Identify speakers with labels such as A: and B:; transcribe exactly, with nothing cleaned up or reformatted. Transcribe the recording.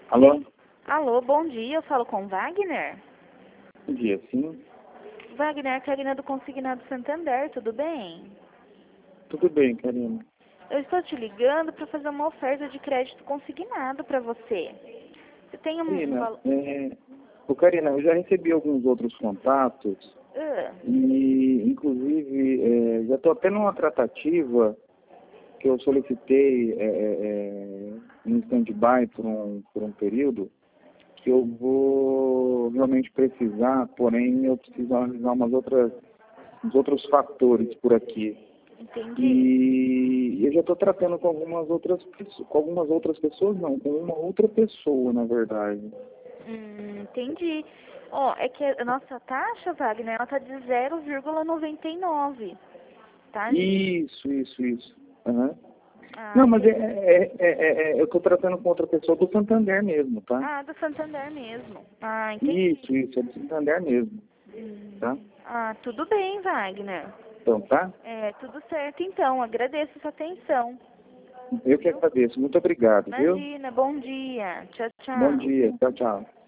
A: Alô?
B: Alô, bom dia, eu falo com Wagner?
A: Bom dia, sim.
B: Wagner, Karina do Consignado Santander, tudo bem?
A: Tudo bem, Karina.
B: Eu estou te ligando para fazer uma oferta de crédito consignado para você. Você tem um, um
A: Karina,
B: valor...
A: é... Ô, Karina, eu já recebi alguns outros contatos
B: Ah,
A: e, inclusive, é, já estou até numa tratativa que eu solicitei é, é, em stand-by por um, por um período, que eu vou realmente precisar, porém eu preciso analisar umas outras, uns outros fatores por aqui.
B: entendi.
A: E eu já estou tratando com algumas outras pessoas, com algumas outras pessoas não, com uma outra pessoa, na verdade.
B: Hum, entendi. Ó, é que a nossa taxa, Wagner, ela tá de zero vírgula noventa e nove, tá?
A: Isso, isso, isso. Aham.
B: Ah,
A: Não, mas é,
B: entendi.
A: é, é, é- é- eu estou tratando com outra pessoa do Santander mesmo, tá?
B: Ah, do Santander mesmo. Ah, entendi.
A: Isso, isso, é do Santander mesmo,
B: Hum.
A: tá?
B: Ah, tudo bem, Wagner.
A: Então, tá?
B: É, tudo certo então. Agradeço sua atenção.
A: Eu que agradeço. Muito obrigado, viu?
B: Imagina, bom dia. Tchau,
A: Bom
B: tchau.
A: dia. Tchau, tchau.